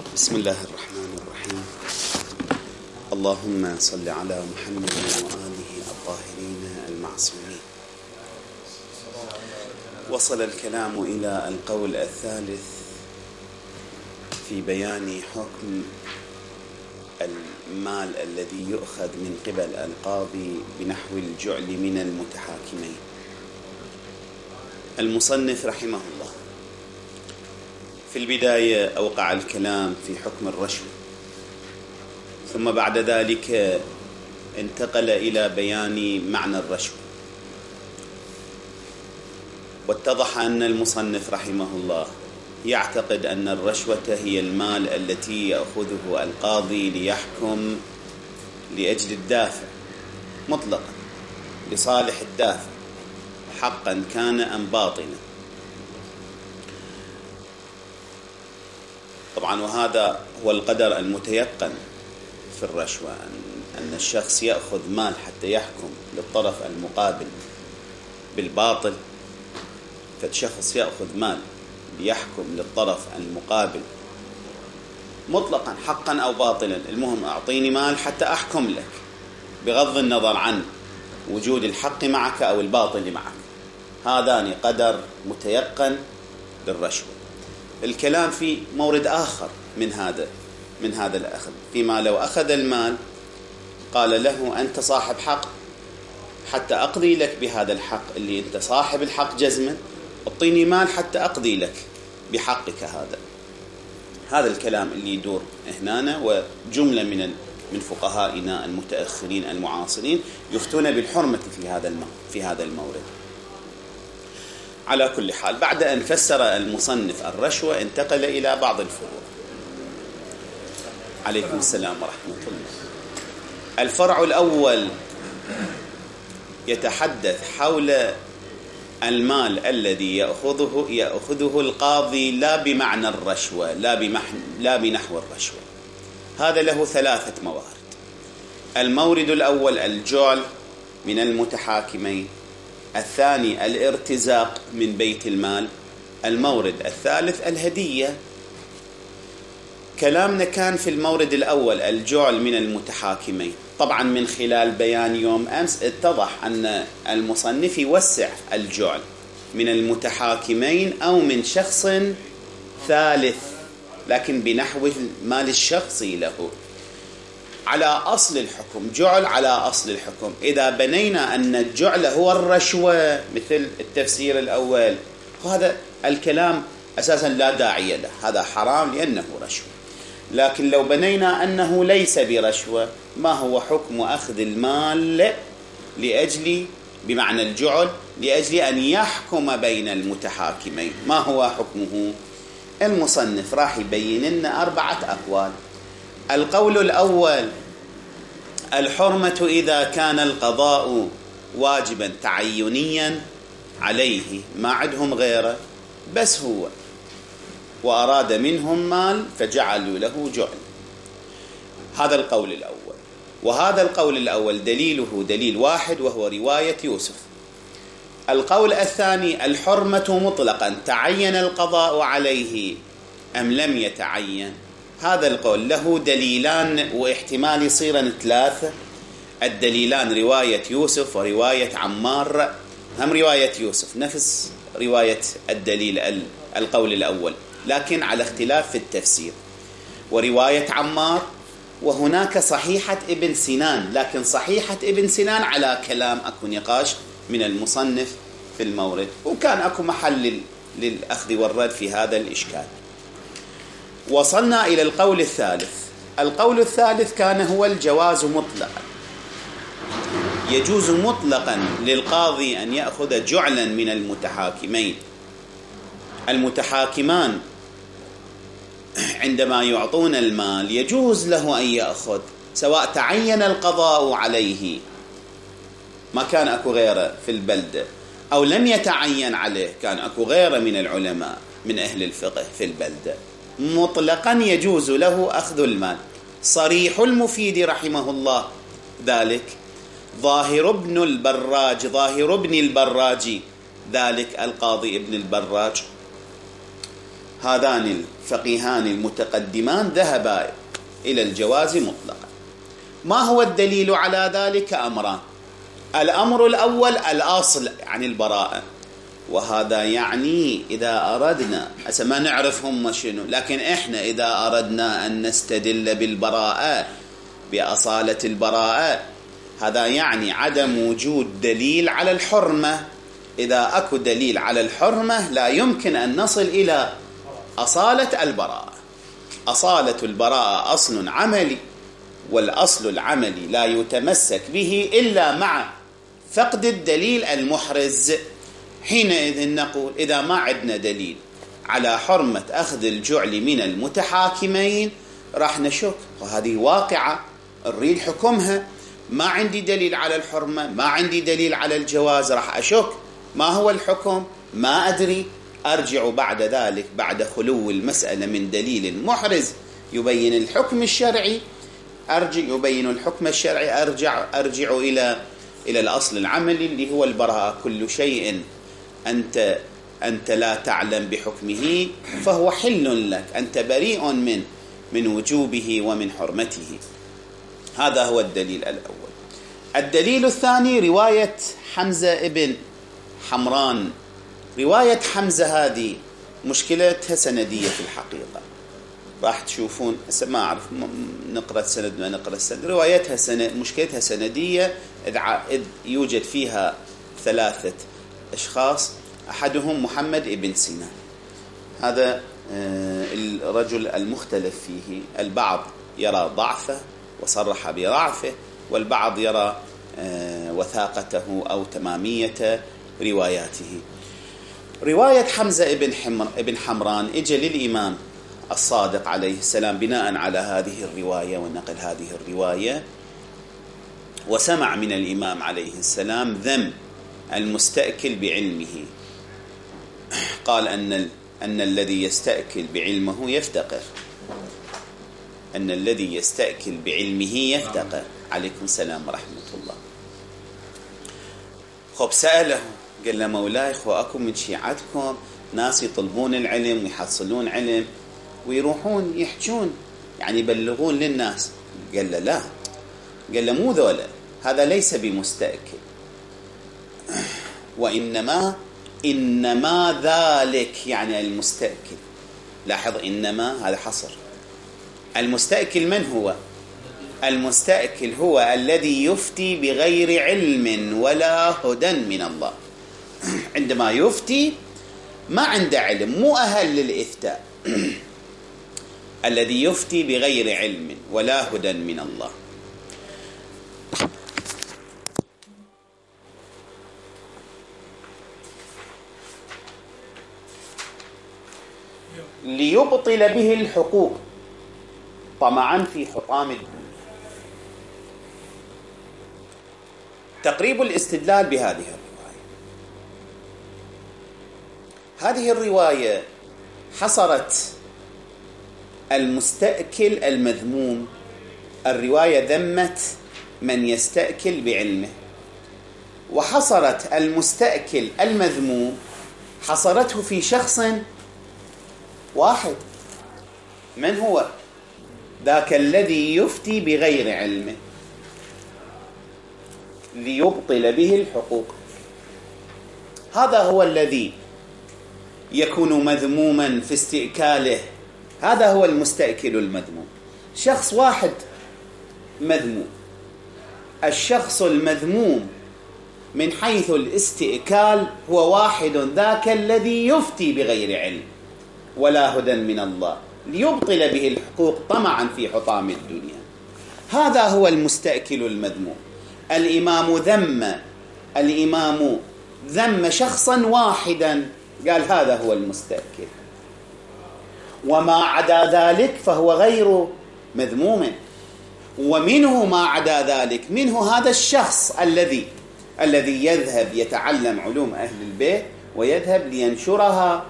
بسم الله الرحمن الرحيم. اللهم صل على محمد وآله الطاهرين المعصومين. وصل الكلام إلى القول الثالث في بيان حكم المال الذي يؤخذ من قبل القاضي بنحو الجعل من المتحاكمين. المصنف رحمه الله في البداية أوقع الكلام في حكم الرشوة، ثم بعد ذلك انتقل إلى بيان معنى الرشوة، واتضح أن المصنف رحمه الله يعتقد أن الرشوة هي المال التي يأخذه القاضي ليحكم لأجل الدافع مطلقا، لصالح الدافع حقا كان أم باطلا. طبعا وهذا هو القدر المتيقن في الرشوة، أن الشخص يأخذ مال حتى يحكم للطرف المقابل بالباطل. فالشخص يأخذ مال ليحكم للطرف المقابل مطلقا حقا أو باطلا، المهم أعطيني مال حتى أحكم لك بغض النظر عن وجود الحق معك أو الباطل معك. هذان قدر متيقن للرشوة. الكلام في مورد آخر من هذا الأخذ، فيما لو أخذ المال قال له أنت صاحب حق حتى أقضي لك بهذا الحق اللي أنت صاحب الحق جزما، أعطيني مال حتى أقضي لك بحقك. هذا الكلام اللي يدور هنا، وجملة من فقهائنا المتأخرين المعاصرين يفتون بالحرمة في هذا المورد. على كل حال، بعد أن فسر المصنف الرشوة انتقل إلى بعض الفروع. عليكم السلام ورحمة الله. الفرع الأول يتحدث حول المال الذي يأخذه القاضي لا بمعنى الرشوة، لا بنحو الرشوة. هذا له ثلاثة موارد. المورد الأول الجعل من المتحاكمين، الثاني الارتزاق من بيت المال، المورد الثالث الهدية. كلامنا كان في المورد الأول الجعل من المتحاكمين. طبعا من خلال بيان يوم أمس اتضح أن المصنف يوسع الجعل من المتحاكمين أو من شخص ثالث، لكن بنحو المال الشخصي له على أصل الحكم. جعل على أصل الحكم. إذا بنينا أن الجعل هو الرشوة مثل التفسير الأول، هذا الكلام أساسا لا داعي له، هذا حرام لأنه رشوة. لكن لو بنينا أنه ليس برشوة، ما هو حكم أخذ المال بمعنى الجعل لأجل أن يحكم بين المتحاكمين؟ ما هو حكمه؟ المصنف راح يبين لنا 4 أقوال. القول الأول: الحرمة إذا كان القضاء واجبا تعينيا عليه، ما عندهم غيره بس هو، وأراد منهم مال فجعلوا له جعل. هذا القول الأول. وهذا القول الأول دليله دليل واحد، وهو رواية يوسف. القول الثاني: الحرمة مطلقا تعين القضاء عليه أم لم يتعين. هذا القول له دليلان، واحتمال يصيرن 3. الدليلان رواية يوسف ورواية عمار. هم رواية يوسف نفس رواية الدليل القول الأول، لكن على اختلاف في التفسير. ورواية عمار، وهناك صحيحة ابن سنان، لكن صحيحة ابن سنان على كلام أكو نقاش من المصنف في المورد، وكان أكو محل للأخذ والرد في هذا الإشكال. وصلنا إلى القول الثالث. القول الثالث كان هو الجواز مطلقا. يجوز مطلقا للقاضي أن يأخذ جعلا من المتحاكمين. المتحاكمان عندما يعطون المال يجوز له أن يأخذ، سواء تعين القضاء عليه ما كان أكو غيره في البلدة، أو لم يتعين عليه كان أكو غيره من العلماء من أهل الفقه في البلدة، مطلقا يجوز له أخذ المال. صريح المفيد رحمه الله ذلك. ظاهر ابن البراج ذلك القاضي ابن البراج هذان الفقيهان المتقدمان ذهبا إلى الجواز مطلقا. ما هو الدليل على ذلك؟ أمران. الأمر الأول الأصل عن البراءة، وهذا يعني إذا أردنا ما نعرف هم شنو، لكن إحنا إذا أردنا أن نستدل بالبراءة بأصالة البراءة، هذا يعني عدم وجود دليل على الحرمة. إذا أكو دليل على الحرمة لا يمكن أن نصل إلى أصالة البراءة. أصالة البراءة أصل عملي، والأصل العملي لا يتمسك به إلا مع فقد الدليل المحرز. حينئذ نقول إذا ما عندنا دليل على حرمة أخذ الجعل من المتحاكمين راح نشك، وهذه واقعة نريد حكمها. ما عندي دليل على الحرمة، ما عندي دليل على الجواز، راح أشك ما هو الحكم، ما أدري. أرجع بعد ذلك بعد خلو المسألة من دليل محرز يبين الحكم الشرعي، أرجع إلى الأصل العملي اللي هو البراءة. كل شيء أنت لا تعلم بحكمه فهو حل لك، أنت بريء من وجوبه ومن حرمته. هذا هو الدليل الأول. الدليل الثاني رواية حمزة ابن حمران. رواية حمزة هذه مشكلتها سندية في الحقيقة، راح تشوفون ما أعرف نقرأ السند ما نقرأ السند. روايتها مشكلتها سندية، إذ يوجد فيها 3 أشخاص، أحدهم محمد ابن سينان، هذا الرجل المختلف فيه. البعض يرى ضعفه وصرح بضعفه، والبعض يرى وثاقته أو تمامية رواياته. رواية حمزة ابن حمران اجى للإمام الصادق عليه السلام بناء على هذه الرواية ونقل هذه الرواية، وسمع من الإمام عليه السلام ذم المستأكل بعلمه. قال أن الذي يستأكل بعلمه يفتقر، أن الذي يستأكل بعلمه يفتقر. عليكم السلام ورحمة الله. خب سأله قال له مولاي أكو من شيعتكم ناس يطلبون العلم ويحصلون علم ويروحون يحجون يعني يبلغون للناس. قال له لا، قال له مو ذولا، هذا ليس بمستأكل، إنما ذلك يعني المستأكل. لاحظ إنما هذا حصر. المستأكل من هو؟ المستأكل هو الذي يفتي بغير علم ولا هدى من الله. عندما يفتي ما عنده علم، مو أهل للإفتاء. الذي يفتي بغير علم ولا هدى من الله. ليبطل به الحقوق طمعا في حطام الدنيا. تقريب الاستدلال بهذه الرواية. هذه الرواية حصرت المستأكل المذموم. الرواية ذمت من يستأكل بعلمه، وحصرت المستأكل المذموم حصرته في شخص واحد. من هو؟ ذاك الذي يفتي بغير علمه ليبطل به الحقوق. هذا هو الذي يكون مذموما في استئكاله. هذا هو المستأكل المذموم، شخص واحد مذموم. الشخص المذموم من حيث الاستئكال هو واحد، ذاك الذي يفتي بغير علم ولا هدى من الله ليبطل به الحقوق طمعا في حطام الدنيا. هذا هو المستأكل المذموم. الإمام ذم شخصا واحدا، قال هذا هو المستأكل، وما عدا ذلك فهو غير مذموم. ومنه ما عدا ذلك، منه هذا الشخص الذي يذهب يتعلم علوم أهل البيت ويذهب لينشرها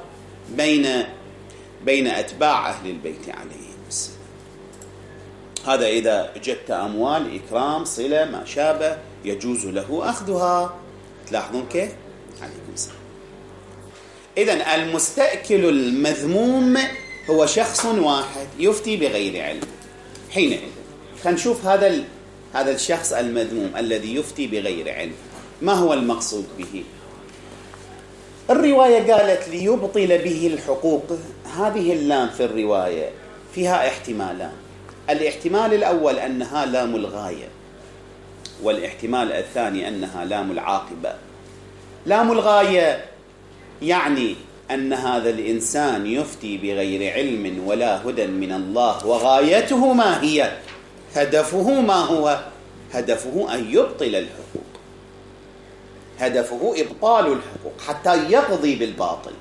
بين أتباع أهل البيت عليهم السلام. هذا إذا جدت أموال إكرام صلة ما شابه يجوز له أخذها. تلاحظون كيف؟ عليكم السلام. إذن المستأكل المذموم هو شخص واحد يفتي بغير علم. حينئذ خلينا نشوف هذا الشخص المذموم الذي يفتي بغير علم ما هو المقصود به. الرواية قالت ليبطل به الحقوق. هذه اللام في الرواية فيها احتمالان. الاحتمال الأول أنها لام الغاية، والاحتمال الثاني أنها لام العاقبة. لام الغاية يعني أن هذا الإنسان يفتي بغير علم ولا هدى من الله، وغايته ما هي؟ هدفه ما هو؟ هدفه أن يبطل الحقوق، هدفه إبطال الحقوق حتى يقضي بالباطل،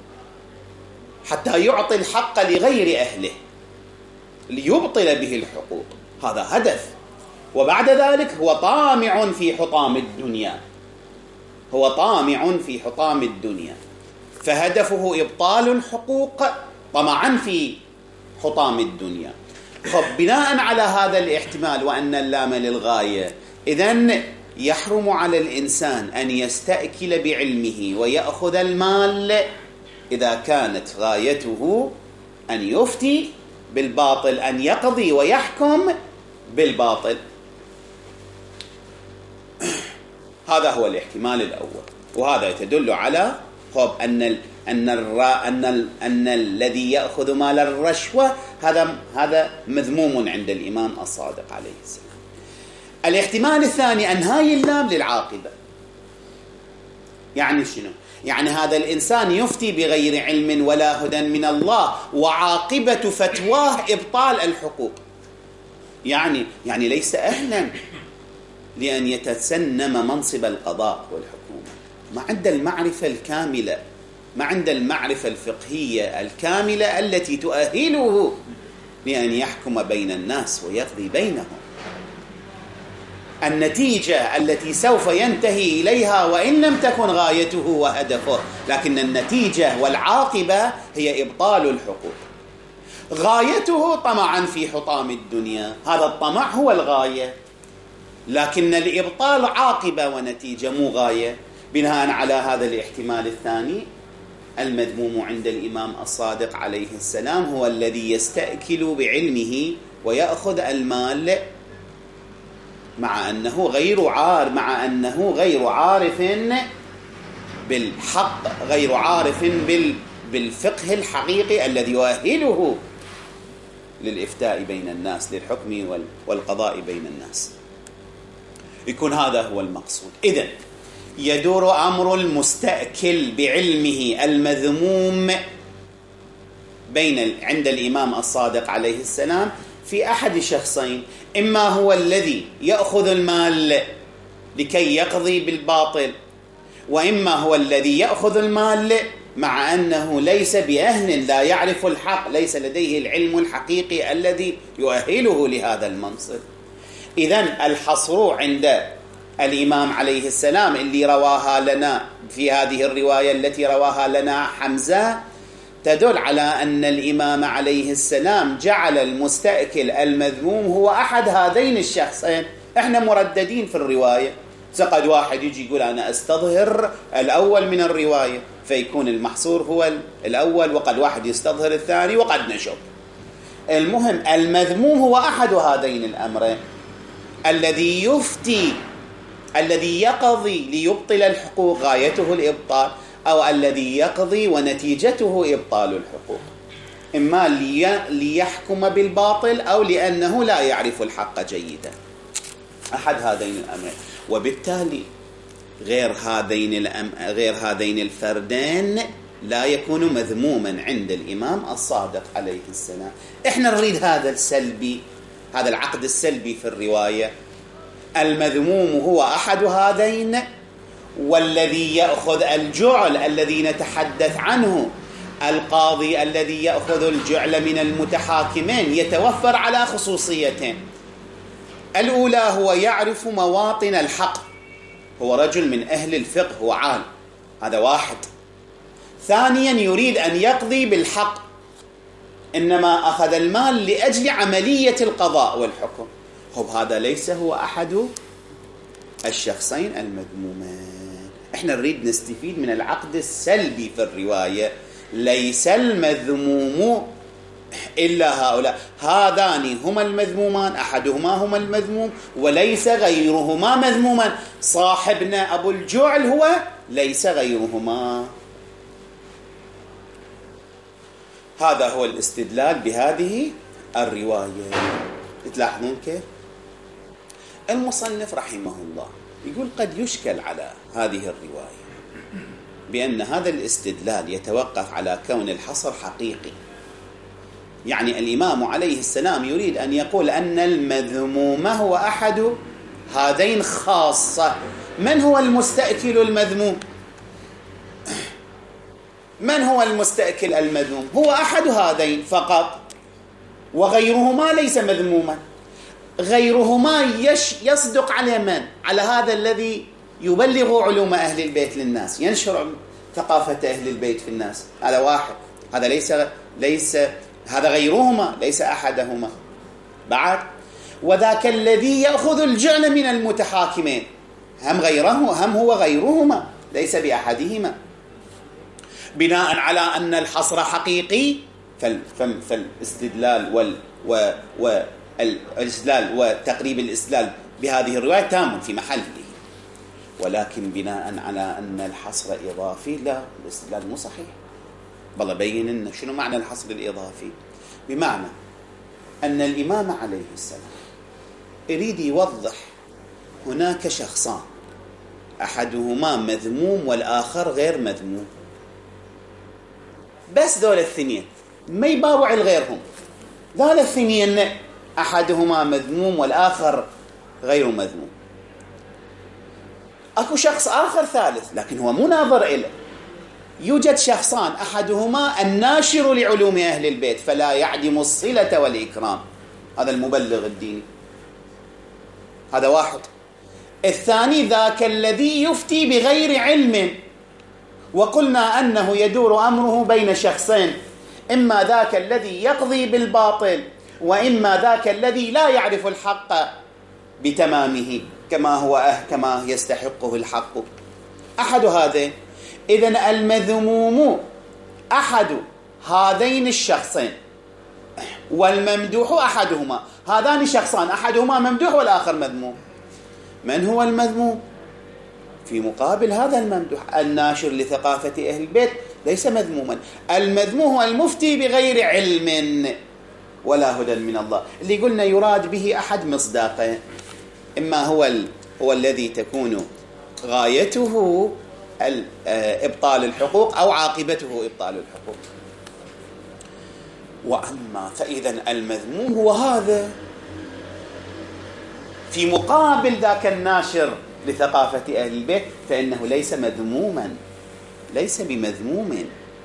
حتى يعطي الحق لغير أهله، ليبطل به الحقوق. هذا هدف. وبعد ذلك هو طامع في حطام الدنيا، هو طامع في حطام الدنيا، فهدفه إبطال الحقوق طمعا في حطام الدنيا. بناء على هذا الاحتمال وأن اللام للغاية، إذن يحرم على الإنسان أن يستأكل بعلمه ويأخذ المال إذا كانت غايته أن يفتي بالباطل، أن يقضي ويحكم بالباطل. هذا هو الاحتمال الأول، وهذا يدل على أن الذي يأخذ مال الرشوة هذا مذموم عند الإمام الصادق عليه السلام. الاحتمال الثاني أن هاي اللام للعاقبة. يعني شنو؟ يعني هذا الإنسان يفتي بغير علم ولا هدى من الله، وعاقبة فتواه إبطال الحقوق. يعني ليس أهلا لأن يتسنم منصب القضاء والحكومة، ما عند المعرفة الكاملة، ما عند المعرفة الفقهية الكاملة التي تؤهله لأن يحكم بين الناس ويقضي بينهم. النتيجة التي سوف ينتهي إليها وإن لم تكن غايته وهدفه، لكن النتيجة والعاقبة هي إبطال الحقوق. غايته طمعا في حطام الدنيا، هذا الطمع هو الغاية، لكن الإبطال عاقبة ونتيجة مو غاية. بناء على هذا الاحتمال الثاني، المذموم عند الإمام الصادق عليه السلام هو الذي يستأكل بعلمه ويأخذ المال مع أنه غير عارف بالحق، غير عارف بالفقه الحقيقي الذي يؤهله للإفتاء بين الناس، للحكم والقضاء بين الناس. يكون هذا هو المقصود. إذن يدور أمر المستأكل بعلمه المذموم عند الإمام الصادق عليه السلام في أحد شخصين: إما هو الذي يأخذ المال لكي يقضي بالباطل، وإما هو الذي يأخذ المال مع أنه ليس بأهل، لا يعرف الحق، ليس لديه العلم الحقيقي الذي يؤهله لهذا المنصب. إذن الحصر عند الإمام عليه السلام اللي رواها لنا في هذه الرواية التي رواها لنا حمزة تدل على أن الإمام عليه السلام جعل المستأكل المذموم هو أحد هذين الشخصين. احنا مرددين في الرواية، قد واحد يجي يقول أنا أستظهر الأول من الرواية فيكون المحصور هو الأول، وقد واحد يستظهر الثاني، وقد نشك. المهم المذموم هو أحد هذين الأمرين: الذي يفتي، الذي يقضي ليبطل الحقوق غايته الإبطال، أو الذي يقضي ونتيجته إبطال الحقوق، إما ليحكم بالباطل أو لأنه لا يعرف الحق جيدا، أحد هذين الأمرين. وبالتالي غير هذين الفردين لا يكون مذموما عند الإمام الصادق عليه السلام. إحنا نريد هذا العقد السلبي في الرواية. المذموم هو أحد هذين، والذي يأخذ الجعل الذي نتحدث عنه، القاضي الذي يأخذ الجعل من المتحاكمين، يتوفر على خصوصيتين: الأولى هو يعرف مواطن الحق، هو رجل من أهل الفقه، هو عالم، هذا واحد. ثانيا يريد أن يقضي بالحق، إنما أخذ المال لأجل عملية القضاء والحكم. هذا ليس هو أحد الشخصين المذمومين. احنا نريد نستفيد من العقد السلبي في الرواية. ليس المذموم إلا هؤلاء، هذان هما المذمومان، أحدهما هما المذموم وليس غيرهما مذموما. صاحبنا أبو الجعل هو ليس غيرهما. هذا هو الاستدلال بهذه الرواية. تلاحظون كيف المصنف رحمه الله يقول قد يشكل على هذه الرواية بأن هذا الاستدلال يتوقف على كون الحصر حقيقي. يعني الإمام عليه السلام يريد أن يقول أن المذموم هو أحد هذين خاصة. من هو المستأكل المذموم؟ من هو المستأكل المذموم؟ هو أحد هذين فقط، وغيرهما ليس مذموما. غيرهما يصدق على من؟ على هذا الذي يبلغ علوم أهل البيت للناس، ينشر ثقافة أهل البيت في الناس. هذا واحد، هذا ليس هذا غيرهما، ليس أحدهما. بعد وذاك الذي يأخذ الجعل من المتحاكمين هم هو غيرهما، ليس بأحدهما. بناء على أن الحصر حقيقي فالاستدلال والاستدلال وتقريب الاستدلال بهذه الرواية تام في محله. ولكن بناء على أن الحصر إضافي، لا، الاستدلال مو صحيح. بل بين لنا شنو معنى الحصر الإضافي. بمعنى أن الإمام عليه السلام يريد يوضح هناك شخصان، أحدهما مذموم والآخر غير مذموم، بس دول الثنين ما يباوع غيرهم. دول الثنين أحدهما مذموم والآخر غير مذموم. أكو شخص آخر ثالث لكن هو مو ناظر إله. يوجد شخصان، أحدهما الناشر لعلوم أهل البيت فلا يعدم الصلة والإكرام، هذا المبلغ الديني، هذا واحد. الثاني ذاك الذي يفتي بغير علم، وقلنا أنه يدور أمره بين شخصين، إما ذاك الذي يقضي بالباطل وإما ذاك الذي لا يعرف الحق بتمامه كما يستحقه الحق. أحد هذين. إذن المذموم أحد هذين الشخصين والممدوح أحدهما. هذان شخصان، أحدهما ممدوح والآخر مذموم. من هو المذموم؟ في مقابل هذا الممدوح الناشر لثقافة أهل البيت ليس مذموما. المذموم هو المفتي بغير علم ولا هدى من الله، اللي قلنا يراد به أحد مصداقين، إما هو الذي تكون غايته إبطال الحقوق أو عاقبته إبطال الحقوق. وأما فإذا المذموم هو هذا في مقابل ذاك الناشر لثقافة أهل البيت، فإنه ليس مذموما، ليس بمذموم.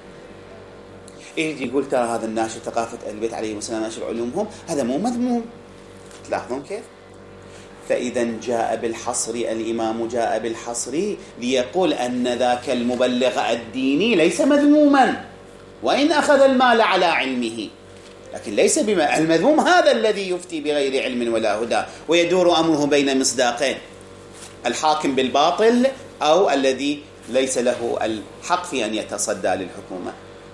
يجي يقول ترى هذا الناشر ثقافة أهل البيت عليه السلام ناشر علومهم، هذا مو مذموم. تلاحظون كيف؟ فإذا جاء بالحصر، الإمام جاء بالحصر ليقول أن ذاك المبلغ الديني ليس مذموما وإن أخذ المال على علمه، لكن ليس المذموم هذا الذي يفتي بغير علم ولا هدى ويدور أمره بين مصداقين، الحاكم بالباطل أو الذي ليس له الحق في أن يتصدى للحكومة.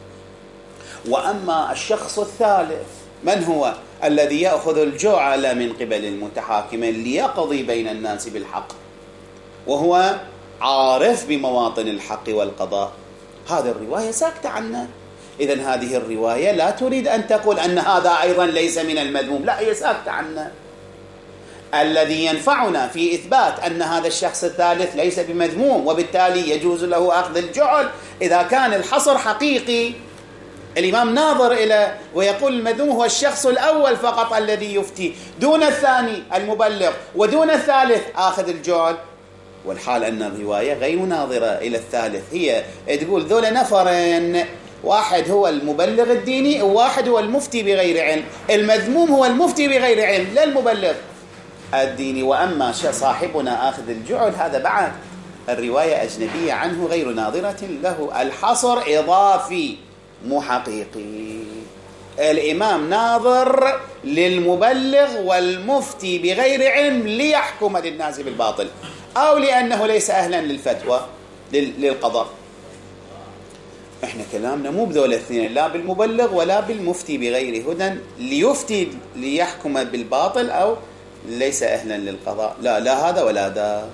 وأما الشخص الثالث من هو؟ الذي يأخذ الجعل من قبل المتحاكمين ليقضي بين الناس بالحق، وهو عارف بمواطن الحق والقضاء. هذه الرواية ساكتة عنه. إذن هذه الرواية لا تريد أن تقول أن هذا أيضا ليس من المذموم، لا، هي ساكتة عنه. الذي ينفعنا في إثبات أن هذا الشخص الثالث ليس بمذموم وبالتالي يجوز له أخذ الجعل إذا كان الحصر حقيقي، الإمام ناظر إلى ويقول المذموم هو الشخص الأول فقط الذي يفتي، دون الثاني المبلغ ودون الثالث آخذ الجعل. والحال أن الرواية غير ناظرة إلى الثالث، هي تقول ذول نفرين، واحد هو المبلغ الديني وواحد هو المفتي بغير علم. المذموم هو المفتي بغير علم لا المبلغ الديني. وأما صاحبنا آخذ الجعل هذا بعد الرواية أجنبية عنه غير ناظرة له، الحصر إضافي مو حقيقي. الإمام ناظر للمبلغ والمفتي بغير علم ليحكم للناس بالباطل أو لأنه ليس أهلا للفتوى. للقضاء. احنا كلامنا مو بذول الاثنين، لا بالمبلغ ولا بالمفتي بغير هدى ليفتي ليحكم بالباطل أو ليس أهلا للقضاء، لا هذا ولا ذا.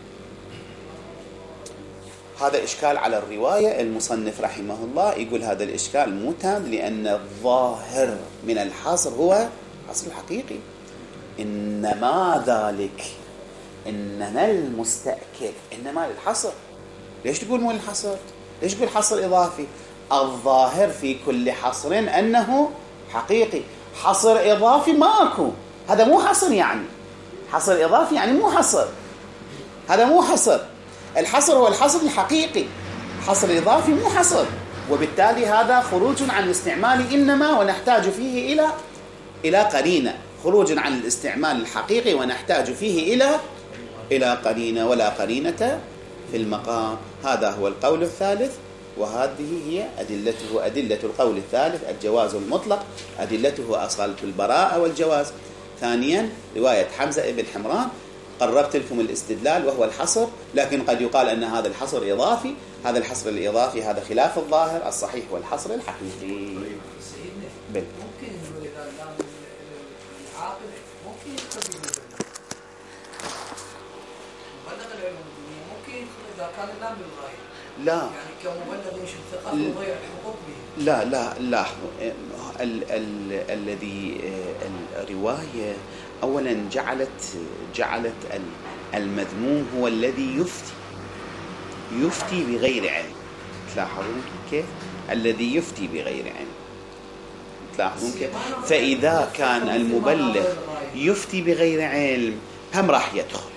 هذا إشكال على الرواية. المصنف رحمه الله يقول هذا الإشكال مو تام، لأن الظاهر من الحصر هو حصر الحقيقي. إنما ذلك، إنما المستأكد إنما للحصر. ليش تقول مو للحصر؟ ليش تقول حصر إضافي؟ الظاهر في كل حصر أنه حقيقي. حصر إضافي ماكو، هذا مو حصر. يعني حصر إضافي يعني مو حصر، هذا مو حصر. الحصر هو الحصر الحقيقي، حصر إضافي مو حصر. وبالتالي هذا خروج عن استعمال إنما ونحتاج فيه إلى قرينة، خروج عن الاستعمال الحقيقي ونحتاج فيه إلى قرينة، ولا قرينة في المقام. هذا هو القول الثالث، وهذه هي أدلته. أدلة القول الثالث الجواز المطلق، أدلته أصالة البراءة والجواز. ثانيا رواية حمزة بن حمران، قربت لكم الاستدلال وهو الحصر، لكن قد يقال أن هذا الحصر إضافي. هذا الحصر الإضافي هذا خلاف الظاهر، الصحيح والحصر الحقيقي. ممكن إذا العاقل ممكن يدخل مبلغ العلوم، ممكن إذا كان اللام بالغاية، لا يعني كمبلغ يشوف ثقافة وضيع الحقوق به. لا لاحظوا الذي الرواية أولا جعلت المذموم هو الذي يفتي بغير علم. تلاحظون كيف؟ الذي يفتي بغير علم، تلاحظون كيف؟ فإذا كان المبلغ يفتي بغير علم هم راح يدخل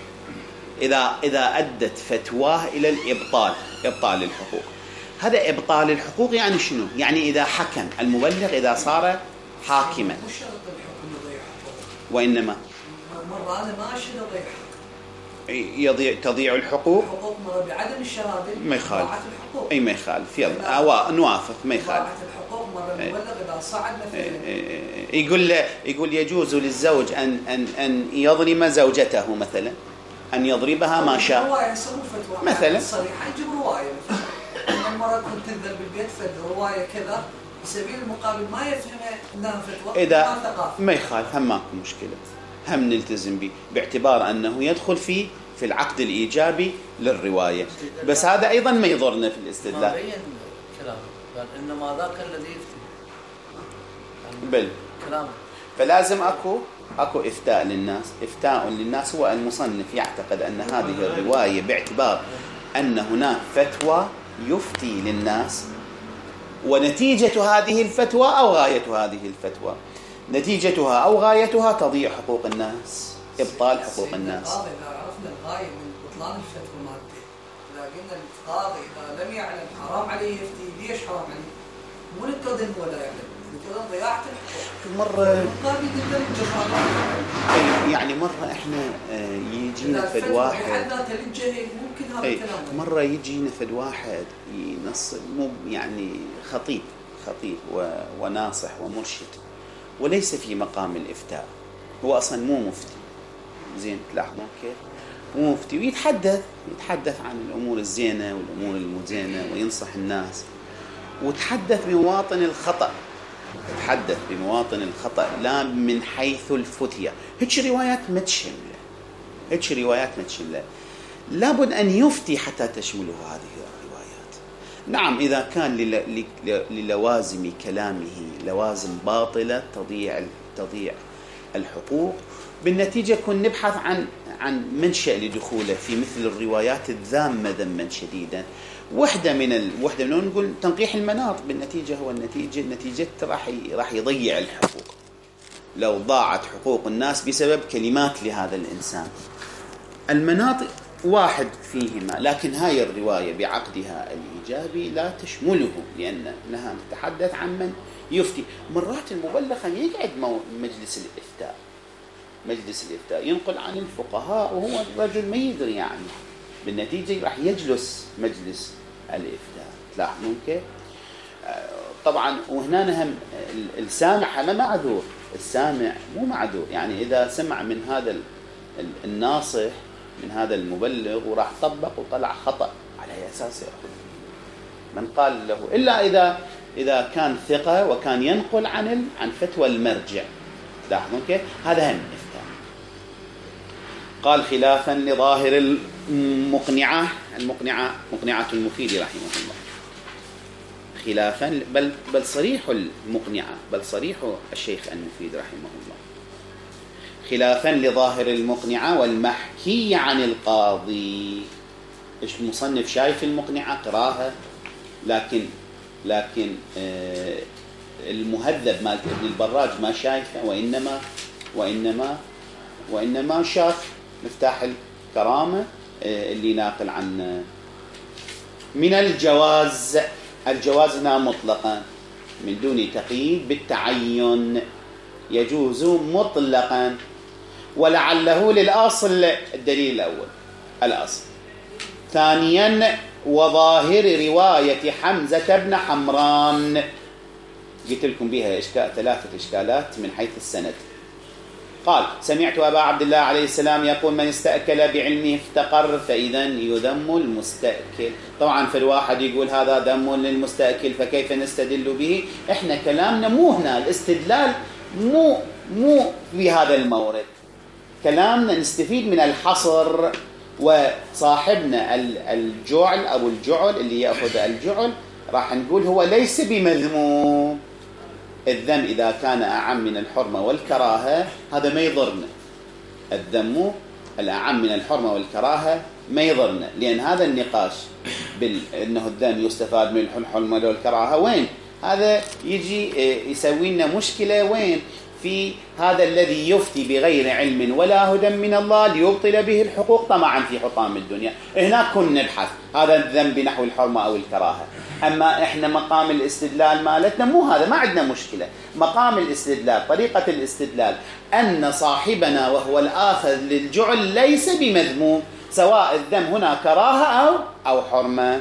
إذا أدت فتواه إلى إبطال الحقوق. هذا إبطال الحقوق يعني شنو؟ يعني إذا حكم المبلغ، إذا صار حاكما، مش شرط الحكم يضيع حقوق، وإنما مرة أنا ما أشهد أضيع حق، تضيع الحقوق مرة بعدم الشهادة ما يخالف، الحقوق. أي ما يخالف، يلا نوافق ما يخالف. الحقوق مرة المبلغ إذا صعد مثلا يقول يجوز للزوج أن يظلم زوجته مثلا، أن يضربها ما شاء مثلا. صريحة يجيب رواية مثلا مرة كنت تنزل بالبيت فد رواية كذا بسبيل المقابل ما يفهمها انها فتوى، إذا ما يخالف هم ماكو مشكلة، هم نلتزم به باعتبار أنه يدخل في العقد الإيجابي للرواية. بس هذا أيضا ما يضرنا في الاستدلال. ما بين كلامه قال إنما ذاك الذي يفتي بل كلامه. فلازم أكو إفتاء للناس هو المصنف يعتقد أن هذه الرواية باعتبار أن هناك فتوى يفتي للناس، ونتيجة هذه الفتوى أو غاية هذه الفتوى، نتيجتها أو غايتها تضيع حقوق الناس، إبطال حقوق الناس. إذا عرفنا الغاية من بطلان الفتوى مالته، إذا قلنا القاضي إذا لم يعلم حرام عليه يفتي، ليش حرام عليه؟ مو نتكلم ولا يعلم، نتكلم ضياعة الحقوق. مرة يعني مرة إحنا يجينا فد واحد، مرة يجينا فد واحد ينص مو يعني خطيب وناصح ومرشد، وليس في مقام الإفتاء، هو أصلا مو مفتي. زين تلاحظون كيف؟ مو مفتي، ويتحدث عن الأمور الزينة والأمور المزينة وينصح الناس، وتحدث بمواطن الخطأ، لا من حيث الفتية. هيك روايات ما تشمله، لابد أن يفتي حتى تشمله هذه الروايات. نعم إذا كان للوازم كلامه لوازم باطلة تضيع الحقوق، بالنتيجة كن نبحث عن منشأ لدخوله في مثل الروايات الذامة ذما شديدا. وحدة منهم نقول تنقيح المناط، بالنتيجة هو النتيجة راح يضيع الحقوق. لو ضاعت حقوق الناس بسبب كلمات لهذا الإنسان، المناط واحد فيهما، لكن هاي الرواية بعقدها الإيجابي لا تشمله، لأنها تتحدث عن من يفتي. مرات المبلغ يقعد مجلس الإفتاء ينقل عن الفقهاء وهو الرجل ما يدري، يعني بالنتيجة راح يجلس مجلس الإفتاء. تلاحظون كيف؟ طبعا وهنا هم السامع ما معذور، السامع مو معذور. يعني إذا سمع من هذا الناصح من هذا المبلغ وراح طبق وطلع خطأ على أساس يأخذ. من قال له إلا إذا كان ثقة وكان ينقل عن فتوى المرجع. لاحظون كيف؟ هذا هم إفتاء. قال خلافا لظاهر المقنعة المفيد رحمه الله، خلافا بل صريح المقنعة، بل صريح الشيخ المفيد رحمه الله، خلافا لظاهر المقنعة والمحكي عن القاضي. إيش المصنف شايف المقنعة قراها، لكن المهذب مال ابن البراج ما شايفه، وإنما شاف مفتاح الكرامة اللي ناقل عن من الجواز هنا مطلقا من دون تقييد بالتعين، يجوز مطلقا، ولعله للأصل. الدليل الأول الأصل. ثانيا وظاهر رواية حمزة بن حمران، قلت لكم بها 3 إشكالات من حيث السند. قال سمعت أبا عبد الله عليه السلام يقول من استأكل بعلمه افتقر، فإذا يذم المستأكل. طبعا فالواحد يقول هذا ذم للمستأكل فكيف نستدل به؟ احنا كلامنا مو هنا، الاستدلال مو في هذا المورد، كلامنا نستفيد من الحصر. وصاحبنا الجعل أو الجعل اللي يأخذ الجعل راح نقول هو ليس بمذموم. الذم إذا كان أعم من الحرمة والكراهة هذا ما يضرنا، الذم الأعم من الحرمة والكراهة ما يضرنا، لأن هذا النقاش إنه الذم يستفاد من الحرمة والكراهة وين؟ هذا يجي يسوي لنا مشكلة وين؟ في هذا الذي يفتي بغير علم ولا هدى من الله ليبطل به الحقوق طمعا في حطام الدنيا. هناك كنا نبحث هذا الذنب نحو الحرمة أو الكراهة. أما إحنا مقام الاستدلال مالتنا مو هذا، ما عندنا مشكلة. مقام الاستدلال، طريقة الاستدلال أن صاحبنا وهو الآخذ للجعل ليس بمذموم، سواء الذنب هنا كراهة أو حرمة.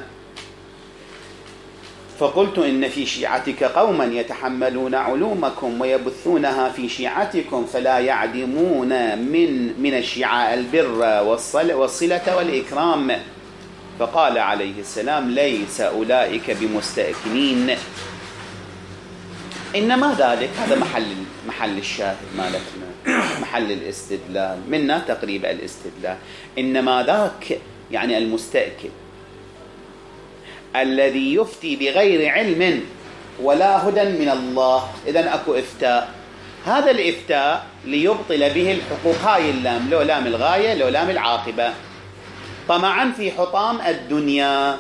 فقلت إن في شيعتك قوما يتحملون علومكم ويبثونها في شيعتكم فلا يعدمون من الشيعة البر والصلة والإكرام. فقال عليه السلام ليس أولئك بمستأكنين، إنما ذلك هذا محل الشاهد مالتنا، محل الاستدلال منا تقريب الاستدلال. إنما ذاك يعني المستأكن الذي يفتي بغير علم ولا هدى من الله. إذن أكو إفتاء، هذا الإفتاء ليبطل به الحقوق. هاي اللام لو لام الغاية لو لام العاقبة، طمعا في حطام الدنيا.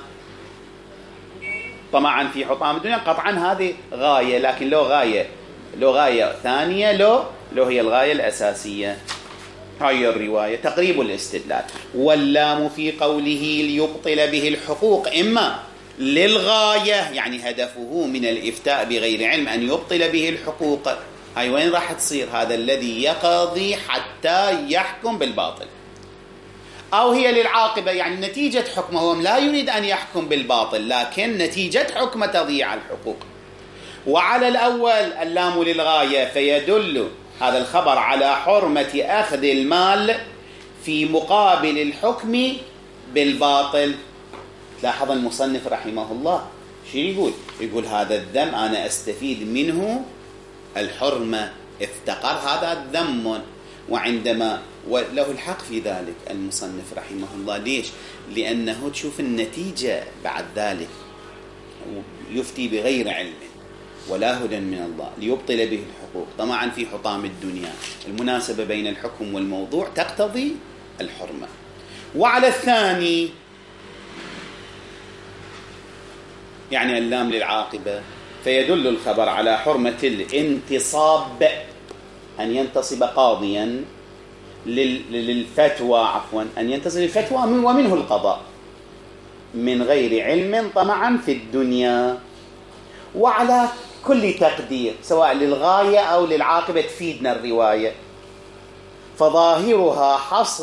طمعا في حطام الدنيا قطعا هذه غاية، لكن لو غاية ثانية لو هي الغاية الأساسية. هاي الرواية تقريب الاستدلال. واللام في قوله ليبطل به الحقوق إما للغاية يعني هدفه من الإفتاء بغير علم أن يبطل به الحقوق. هاي وين راح تصير؟ هذا الذي يقضي حتى يحكم بالباطل. أو هي للعاقبة يعني نتيجة حكمه، هو لا يريد أن يحكم بالباطل لكن نتيجة حكم تضييع الحقوق. وعلى الأول اللام للغاية فيدل هذا الخبر على حرمة أخذ المال في مقابل الحكم بالباطل. لاحظ المصنف رحمه الله شو يقول هذا الذم أنا أستفيد منه الحرمة، افتقر هذا ذم. وعندما وله الحق في ذلك المصنف رحمه الله. ليش؟ لأنه تشوف النتيجة بعد ذلك يفتي بغير علم ولا هدى من الله ليبطل به الحقوق طمعا في حطام الدنيا. المناسبة بين الحكم والموضوع تقتضي الحرمة. وعلى الثاني يعني اللام للعاقبة فيدل الخبر على حرمة الانتصاب، أن ينتصب قاضيا للفتوى أن ينتصب للفتوى ومنه القضاء من غير علم طمعا في الدنيا. وعلى كل تقدير سواء للغاية أو للعاقبة تفيدنا الرواية. فظاهرها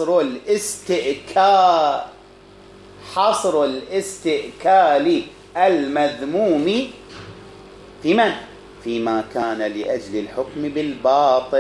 حصر الاستئكال المذموم في من؟ فيما كان لأجل الحكم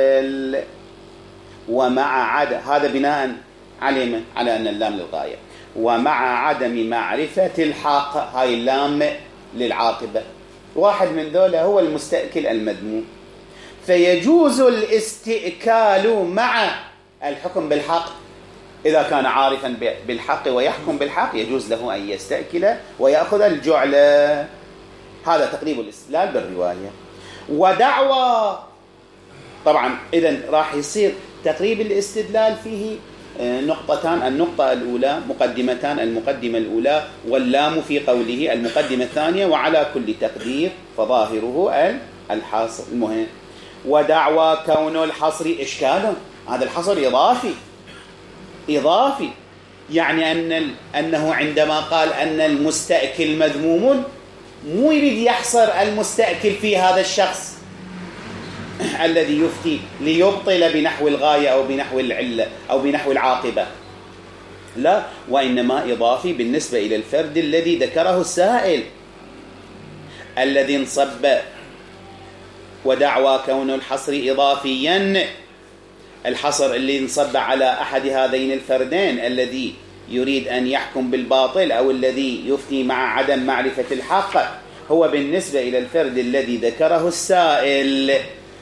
بالباطل ومع عدم هذا بناء على أن اللام للغاية. ومع عدم معرفة الحق، هاي اللام للعاقبة، واحد من ذولا هو المستأكل المذموم، فيجوز الاستئكال مع الحكم بالحق. إذا كان عارفا بالحق ويحكم بالحق يجوز له أن يستأكل ويأخذ الجعل. هذا تقريب الاستدلال بالرواية. ودعوى، طبعا إذن راح يصير تقريب الاستدلال فيه نقطتان: النقطة الأولى مقدمتان، المقدمة الأولى واللام في قوله، المقدمة الثانية وعلى كل تقدير فظاهره الحصر. المهم، ودعوى كون الحصر إشكال، هذا الحصر إضافي، يعني أنه عندما قال أن المستأكل مذموم مو يريد يحصر المستأكل في هذا الشخص الذي يفتي ليبطل بنحو الغاية أو بنحو العلة أو بنحو العاقبة، لا، وإنما إضافي بالنسبة إلى الفرد الذي ذكره السائل الذي انصب. ودعوى كون الحصر إضافيا، الحصر اللي انصب على أحد هذين الفردين الذي يريد أن يحكم بالباطل أو الذي يفتي مع عدم معرفة الحق، هو بالنسبة إلى الفرد الذي ذكره السائل.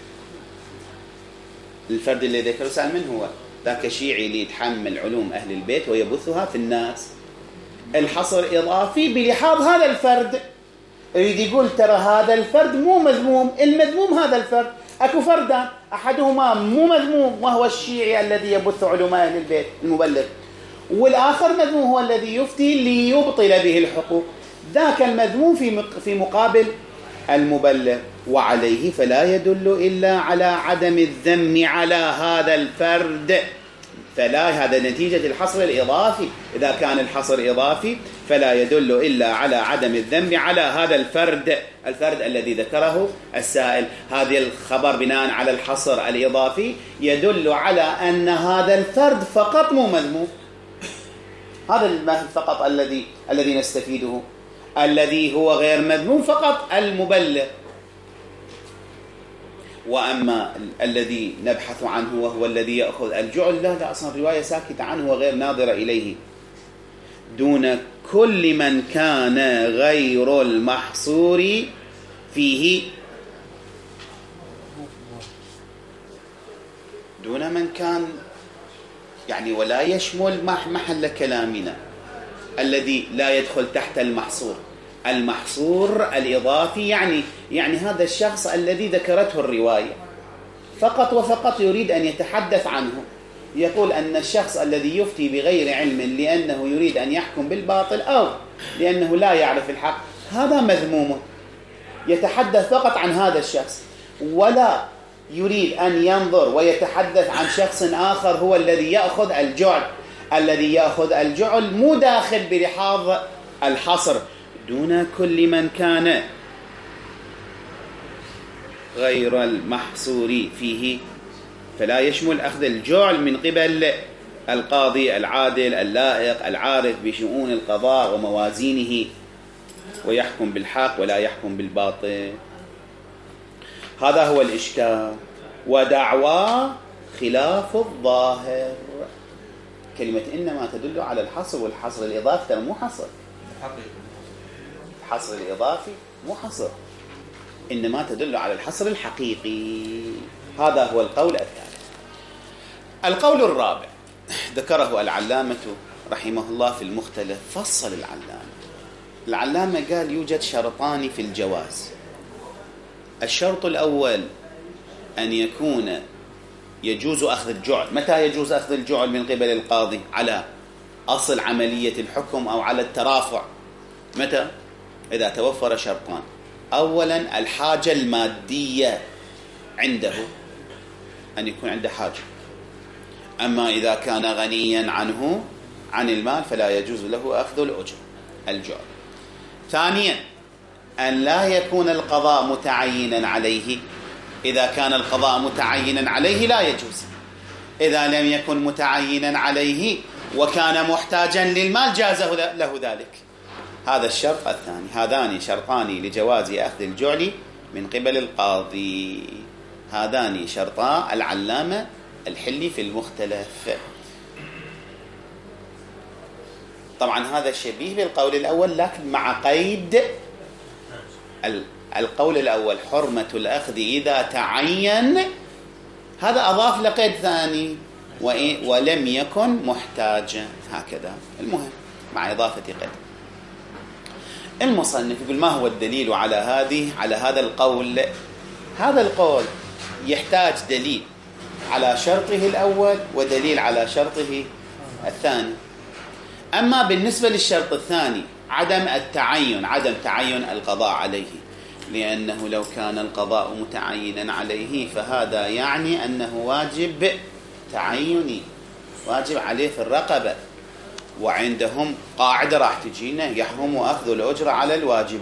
الفرد الذي ذكره السائل من هو؟ ذاك شيعي اللي يتحمل علوم أهل البيت ويبثها في الناس. الحصر إضافي بلحاظ هذا الفرد، يريد يقول ترى هذا الفرد مو مذموم، المذموم هذا الفرد. أكو فردان، أحدهما مو مذموم وهو الشيعي الذي يبث علوم أهل البيت المبلغ، والآخر مذموم هو الذي يفتي ليبطل به الحقوق. ذاك المذموم في مقابل المبلغ، وعليه فلا يدل إلا على عدم الذم على هذا الفرد. فلا، هذا نتيجة الحصر الإضافي. إذا كان الحصر إضافي فلا يدل إلا على عدم الذم على هذا الفرد الذي ذكره السائل. هذا الخبر بناء على الحصر الإضافي يدل على أن هذا الفرد فقط مو مذموم. هذا المثل فقط الذي نستفيده. الذي هو غير مذموم فقط المبلغ. وأما الذي نبحث عنه وهو الذي يأخذ الجعل، لا أصلا الرواية ساكتة عنه وغير ناظرة إليه. دون كل من كان غير المحصور فيه، دون من كان يعني، ولا يشمل محل كلامنا الذي لا يدخل تحت المحصور. المحصور الإضافي يعني هذا الشخص الذي ذكرته الرواية فقط وفقط يريد أن يتحدث عنه، يقول أن الشخص الذي يفتي بغير علم لأنه يريد أن يحكم بالباطل أو لأنه لا يعرف الحق، هذا مذموم. يتحدث فقط عن هذا الشخص، ولا يريد أن ينظر ويتحدث عن شخص آخر هو الذي يأخذ الجعل. الذي يأخذ الجعل مو داخل بلحاظ الحصر. دون كل من كان غير المحصور فيه، فلا يشمل أخذ الجعل من قبل القاضي العادل اللائق العارف بشؤون القضاء وموازينه، ويحكم بالحق ولا يحكم بالباطل. هذا هو الإشكال. ودعوى خلاف الظاهر، كلمة إنما تدل على الحصر، والحصر الإضافي ترى مو حصر. الحصر الإضافي مو حصر، إنما تدل على الحصر الحقيقي. هذا هو القول الثالث. القول الرابع ذكره العلامة رحمه الله في المختلف. فصل العلامة قال يوجد شرطان في الجواز. الشرط الأول أن يكون يجوز أخذ الجعل. متى يجوز أخذ الجعل من قبل القاضي؟ على أصل عملية الحكم أو على الترافع. متى؟ إذا توفر شرطان: أولا الحاجة المادية عنده، أن يكون عنده حاجة. أما إذا كان غنيا عنه عن المال فلا يجوز له أخذ الجعل. ثانيا أن لا يكون القضاء متعينا عليه. إذا كان القضاء متعينا عليه لا يجوز. إذا لم يكن متعينا عليه وكان محتاجا للمال جاز له ذلك. هذا الشرط الثاني. هذان شرطان لجواز أخذ الجعل من قبل القاضي. هذان شرطا العلامة الحلي في المختلف. طبعا هذا شبيه بالقول الأول، لكن مع قيد القول الأول حرمة الأخذ إذا تعين، هذا أضاف لقيد ثاني ولم يكن محتاجا، هكذا. المهم مع إضافة قيد. المصنف يقول ما هو الدليل على هذا القول؟ هذا القول يحتاج دليل على شرطه الأول ودليل على شرطه الثاني. أما بالنسبة للشرط الثاني عدم تعين القضاء عليه، لأنه لو كان القضاء متعينا عليه فهذا يعني أنه واجب تعيني، واجب عليه في الرقبة. وعندهم قاعدة راح تجينا: يحرم أخذ الأجرة على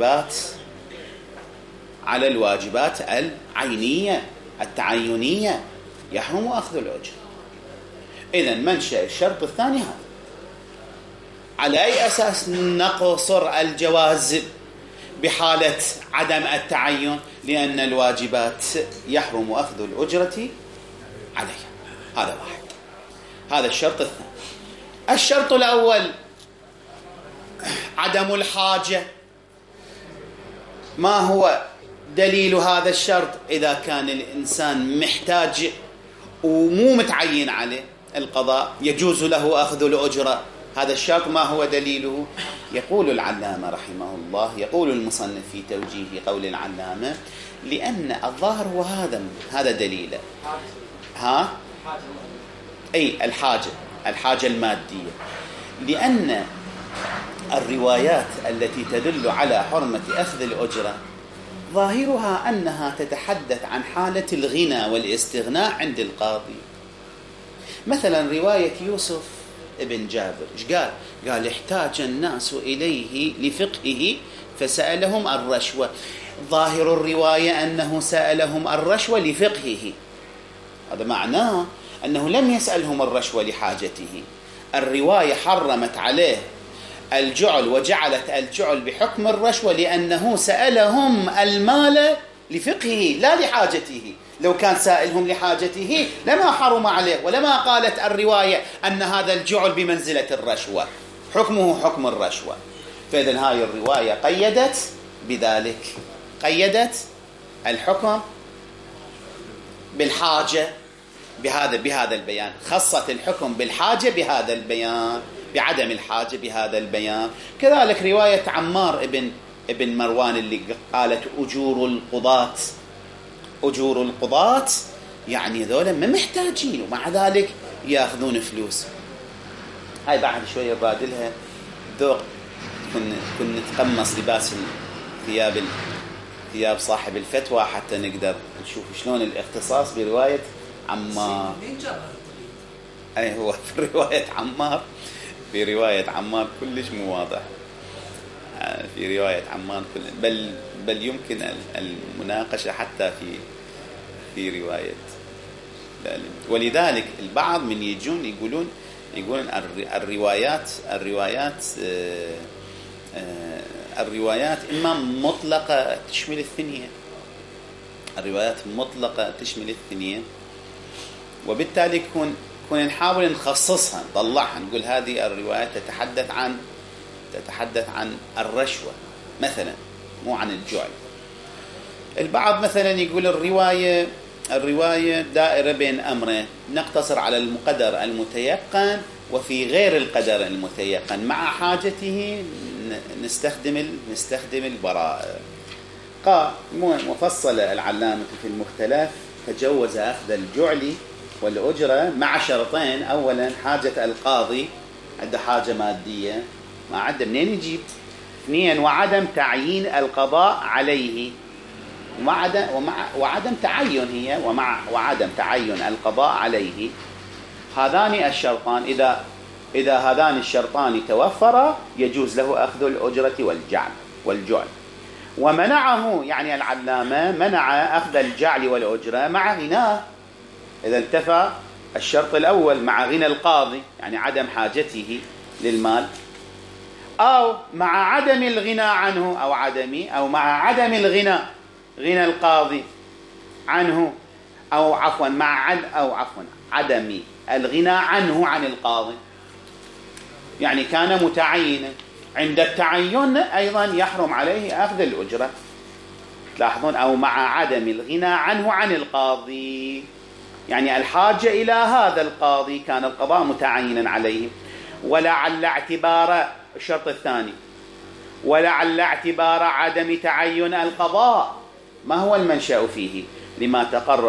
الواجبات العينية التعينية، يحرم أخذ الأجرة. إذن منشأ الشرط الثاني هذا. على أي أساس نقصر الجواز بحالة عدم التعين؟ لأن الواجبات يحرم أخذ الأجرة عليها. هذا واحد، هذا الشرط الثاني. الشرط الأول عدم الحاجة. ما هو دليل هذا الشرط؟ إذا كان الإنسان محتاج ومو متعين عليه القضاء يجوز له أخذ الأجرة. هذا الشرط ما هو دليله؟ يقول العلامة رحمه الله، يقول المصنف في توجيه قول العلامة: لأن الظاهر هو هذا دليله. أي الحاجة المادية، لأن الروايات التي تدل على حرمة أخذ الأجرة ظاهرها أنها تتحدث عن حالة الغنى والاستغناء عند القاضي. مثلا رواية يوسف ابن جابر إيش قال احتاج الناس إليه لفقهه فسألهم الرشوة. ظاهر الرواية أنه سألهم الرشوة لفقهه، هذا معناه أنه لم يسألهم الرشوة لحاجته. الرواية حرمت عليه الجعل وجعلت الجعل بحكم الرشوة لأنه سألهم المال لفقهه لا لحاجته. لو كان سائلهم لحاجته لما حرم عليه، ولما قالت الرواية أن هذا الجعل بمنزلة الرشوة، حكمه حكم الرشوة. فإذن هاي الرواية قيدت بذلك، قيدت الحكم بالحاجة بهذا البيان، خصت الحكم بالحاجة بهذا البيان، بعدم الحاجة بهذا البيان. كذلك رواية عمار ابن مروان اللي قالت أجور القضاة يعني ذولا ما محتاجين ومع ذلك يأخذون فلوس. هاي بعد شوية بادلها ذوق. كن نتقمص لباس ثياب صاحب الفتوى حتى نقدر نشوف شلون الاختصاص برواية عمار. أي هو في رواية عمار كلش مو واضح. في رواية عمار بل يمكن المناقشة حتى في رواية. ولذلك البعض من يجون يقولون الروايات إما مطلقة تشمل الثنية، الروايات مطلقة تشمل الثنية، وبالتالي كون نحاول نخصصها نطلعها، نقول هذه الروايات تتحدث عن الرشوة مثلا، مو عن الجعل. البعض مثلا يقول الرواية دائرة بين أمرين: نقتصر على المقدر المتيقن وفي غير القدر المتيقن، مع حاجته نستخدم البراءة. قال مفصل العلامة في المختلف: تجوز أخذ الجعل والأجرة مع شرطين: أولا حاجة القاضي، عنده حاجة مادية ما عنده منين يجيب. اثنين وعدم تعيين القضاء عليه، وعدم تعين وعدم تعين القضاء عليه. هذان الشرطان إذا هذان الشرطان توفرا يجوز له أخذ الأجرة والجعل. ومنعه يعني العلامة منع أخذ الجعل والأجرة مع غناه. إذا انتفى الشرط الأول مع غنى القاضي يعني عدم حاجته للمال، أو مع عدم الغنى عنه أو مع عدم غنى القاضي عنه، أو عدم الغنى عنه عن القاضي. يعني كان متعينا. عند التعين أيضا يحرم عليه أخذ الأجرة، تلاحظون، أو مع عدم الغنى عنه عن القاضي، يعني الحاجة إلى هذا القاضي، كان القضاء متعينا عليه. ولعل اعتبار الشرط الثاني، ولعل اعتبار عدم تعين القضاء ما هو المنشأ فيه؟ لما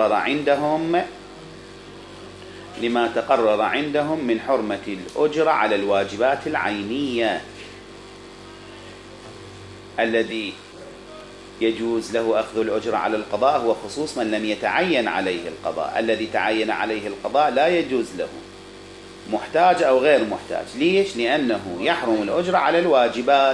تقرر عندهم من حرمة الأجرة على الواجبات العينية. الذي يجوز له أخذ الأجرة على القضاء هو خصوص من لم يتعين عليه القضاء. الذي تعين عليه القضاء لا يجوز له، محتاج أو غير محتاج. ليش؟ لأنه يحرم الأجرة على الواجبات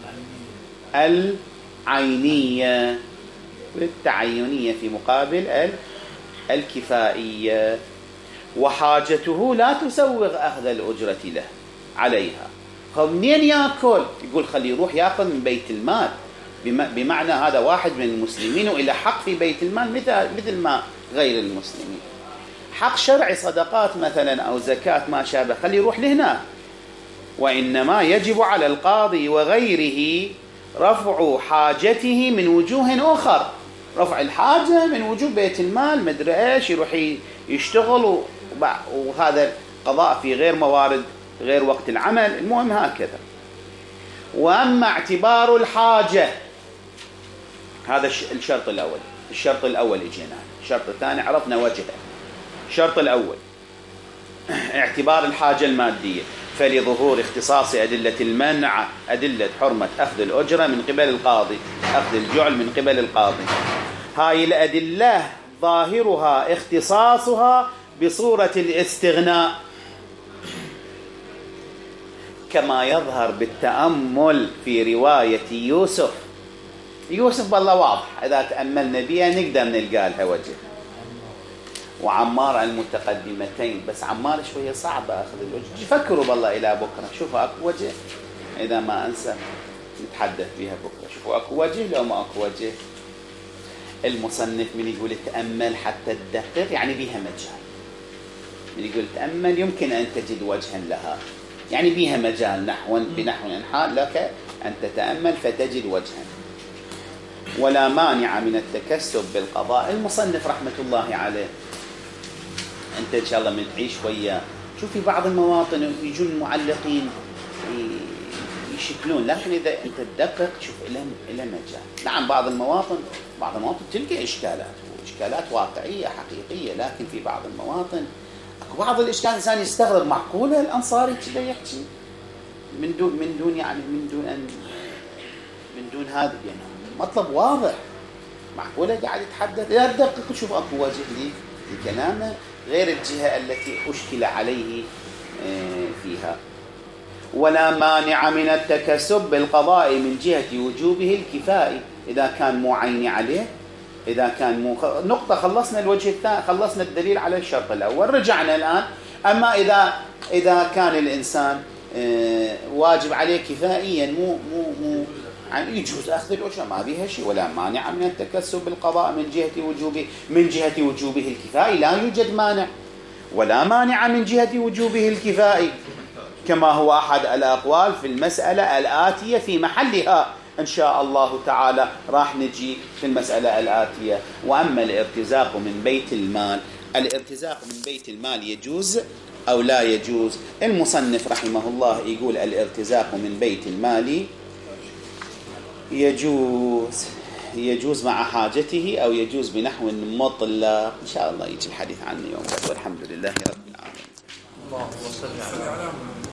العينية والتعينية في مقابل الكفائية، وحاجته لا تسوغ أخذ الأجرة له عليها. منين يأكل؟ يقول خليه يروح يأخذ من بيت المال، بمعنى هذا واحد من المسلمين وإلى حق في بيت المال مثل ما غير المسلمين. حق شرعي صدقات مثلا أو زكاة ما شابه، خليه يروح لهنا. وإنما يجب على القاضي وغيره رفع حاجته من وجوه أخرى، رفع الحاجة من وجوه بيت المال مدري إيش، يروح يشتغل، وهذا قضاء في غير موارد غير وقت العمل، المهم هكذا. وأما اعتبار الحاجة، هذا الشرط الأول. الشرط الأول إجينا، الشرط الثاني عرفنا وجهه. الشرط الأول اعتبار الحاجة المادية، فلظهور اختصاص أدلة المنع، أدلة حرمة أخذ الأجرة من قبل القاضي، أخذ الجعل من قبل القاضي. هاي الأدلة ظاهرها اختصاصها بصورة الاستغناء، كما يظهر بالتأمل في رواية يوسف بالله واضح، إذا تأملنا بها نقدر نلقى لها وجه. وعمار المتقدمتين، بس عمار شوية صعبة أخذ الوجه، فكروا بالله إلى بكرة، شوفوا أكو وجه، إذا ما أنسى نتحدث بها بكرة. شوفوا أكو وجه لو ما أكو وجه. المصنف من يقول تأمل حتى تدقق، يعني بها مجال. من يقول تأمل يمكن أن تجد وجها لها، يعني بها مجال بنحو أنحاء لك أن تتأمل فتجد وجها. ولا مانع من التكسب بالقضاء. المصنف رحمة الله عليه، أنت إن شاء الله من تعيش وياه، شوف في بعض المواطن يجون المعلقين يشكلون، لكن إذا أنت تدقق شوف إلى مجال. نعم بعض المواطن تلقى إشكالات واقعية حقيقية، لكن في بعض المواطن بعض الإشكال الإنسان يستغرب، معقولة الأنصاري كذا يحكي من دون هذا، يعني مطلب واضح، معقولة قاعد يتحدث. لا تدقق شوف أكو وجه لكلامه غير الجهة التي أشكل عليه فيها. ولا مانع من التكسب بالقضاء من جهة وجوبه الكفائي، إذا كان مو عيني عليه، إذا كان مو نقطة. خلصنا الوجه الثاني، خلصنا الدليل على الشرط الأول، رجعنا الآن. أما إذا كان الإنسان واجب عليه كفائيا، مو يعني يجوز أخذ الأجرة، ما بيها شيء. ولا مانع من التكسب بالقضاء من جهة وجوبه الكفائي، لا يوجد مانع. ولا مانع من جهة وجوبه الكفائي، كما هو أحد الأقوال في المسألة الآتية في محلها إن شاء الله تعالى. راح نجي في المسألة الآتية. وأما الارتزاق من بيت المال، الارتزاق من بيت المال يجوز أو لا يجوز؟ المصنف رحمه الله يقول الارتزاق من بيت المال يجوز مع حاجته، أو يجوز بنحو مطلق. إن شاء الله يجي الحديث عنه يوم، والحمد لله رب العالمين. اللهم صل على